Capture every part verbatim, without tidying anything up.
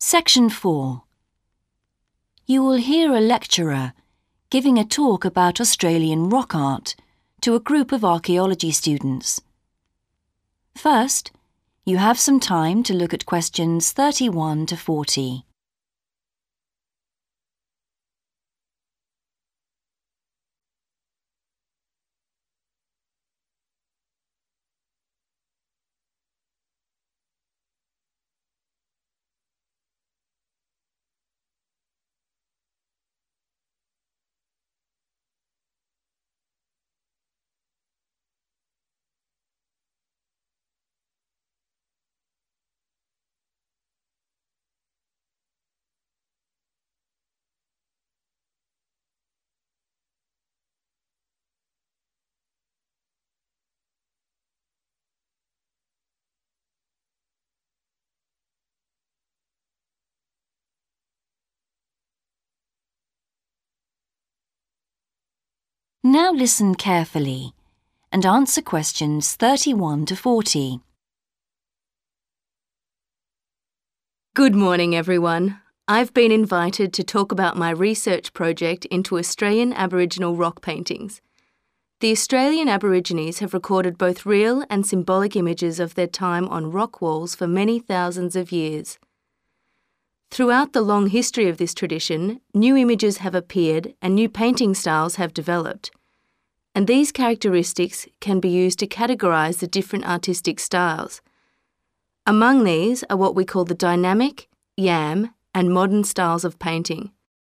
Section four. You will hear a lecturer giving a talk about Australian rock art to a group of archaeology students. First, you have some time to look at questions thirty-one to forty. Now listen carefully and answer questions thirty-one to forty. Good morning, everyone. I've been invited to talk about my research project into Australian Aboriginal rock paintings. The Australian Aborigines have recorded both real and symbolic images of their time on rock walls for many thousands of years. Throughout the long history of this tradition, new images have appeared and new painting styles have developed. And these characteristics can be used to categorise the different artistic styles. Among these are what we call the dynamic, yam, and modern styles of painting.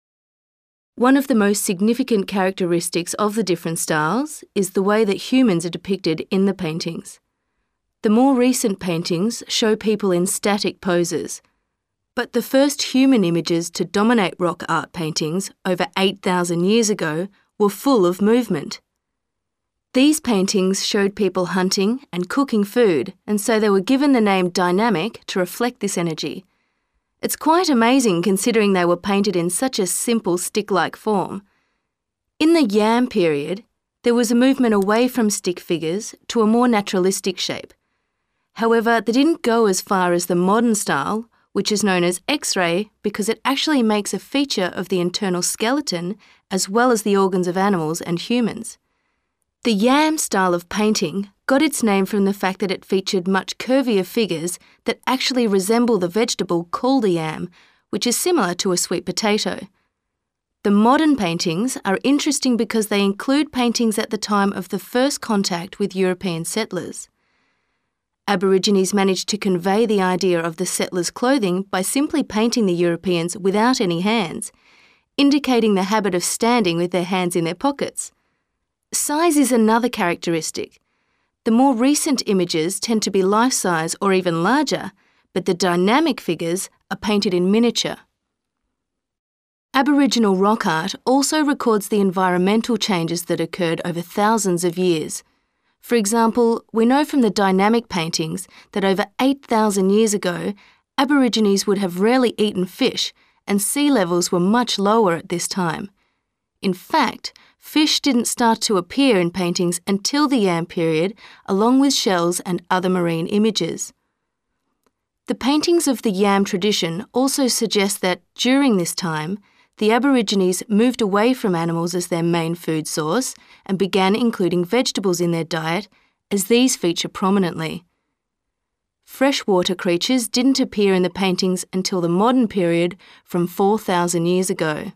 One of the most significant characteristics of the different styles is the way that humans are depicted in the paintings. The more recent paintings show people in static poses, but the first human images to dominate rock art paintings over eight thousand years ago were full of movement. These paintings showed people hunting and cooking food, and so they were given the name dynamic to reflect this energy. It's quite amazing considering they were painted in such a simple stick-like form. In the Yam period, there was a movement away from stick figures to a more naturalistic shape. However, they didn't go as far as the modern style, which is known as X-ray because it actually makes a feature of the internal skeleton as well as the organs of animals and humans. The Yam style of painting got its name from the fact that it featured much curvier figures that actually resemble the vegetable called a yam, which is similar to a sweet potato. The modern paintings are interesting because they include paintings at the time of the first contact with European settlers. Aborigines managed to convey the idea of the settlers' clothing by simply painting the Europeans without any hands, indicating the habit of standing with their hands in their pockets. Size is another characteristic. The more recent images tend to be life-size or even larger, but the dynamic figures are painted in miniature. Aboriginal rock art also records the environmental changes that occurred over thousands of years. For example, we know from the dynamic paintings that over eight thousand years ago, Aborigines would have rarely eaten fish and sea levels were much lower at this time. In fact, fish didn't start to appear in paintings until the Yam period, along with shells and other marine images. The paintings of the Yam tradition also suggest that during this time, the Aborigines moved away from animals as their main food source and began including vegetables in their diet, as these feature prominently. Freshwater creatures didn't appear in the paintings until the modern period from four thousand years ago.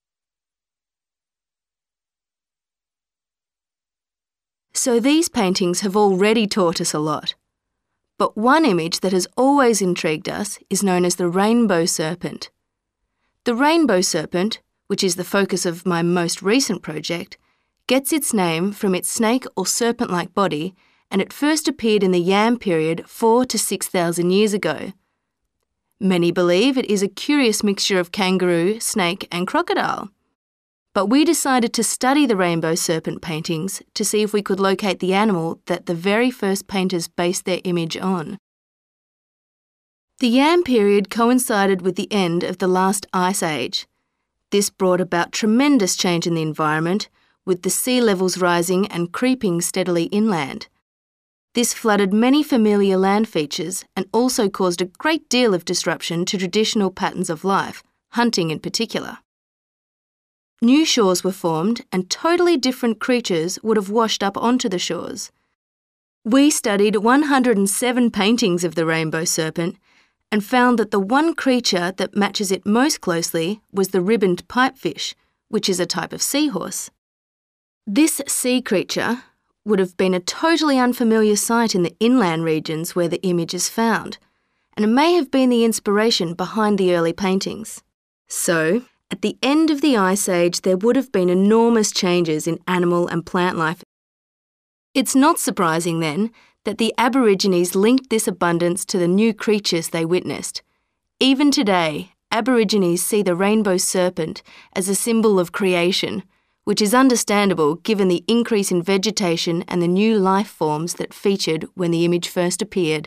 So these paintings have already taught us a lot. But one image that has always intrigued us is known as the rainbow serpent. The rainbow serpent, which is the focus of my most recent project, gets its name from its snake or serpent-like body, and it first appeared in the Yam period four to six thousand years ago. Many believe it is a curious mixture of kangaroo, snake and crocodile. But we decided to study the rainbow serpent paintings to see if we could locate the animal that the very first painters based their image on. The Yam period coincided with the end of the last ice age. This brought about tremendous change in the environment, with the sea levels rising and creeping steadily inland. This flooded many familiar land features and also caused a great deal of disruption to traditional patterns of life, hunting in particular. New shores were formed and totally different creatures would have washed up onto the shores. We studied one hundred seven paintings of the rainbow serpent and found that the one creature that matches it most closely was the ribboned pipefish, which is a type of seahorse. This sea creature would have been a totally unfamiliar sight in the inland regions where the image is found, and it may have been the inspiration behind the early paintings. So, at the end of the Ice Age, there would have been enormous changes in animal and plant life. It's not surprising, then, that the Aborigines linked this abundance to the new creatures they witnessed. Even today, Aborigines see the rainbow serpent as a symbol of creation, which is understandable given the increase in vegetation and the new life forms that featured when the image first appeared.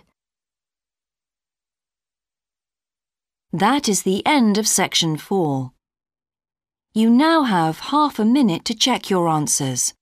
That is the end of section four. You now have half a minute to check your answers.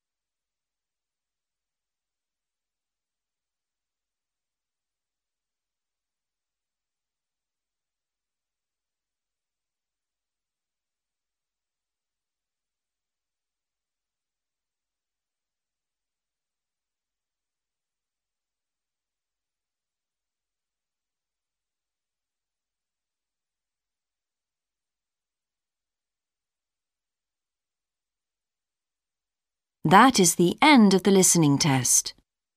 That is the end of the listening test.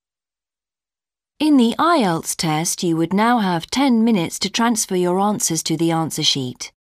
In the I E L T S test, you would now have ten minutes to transfer your answers to the answer sheet.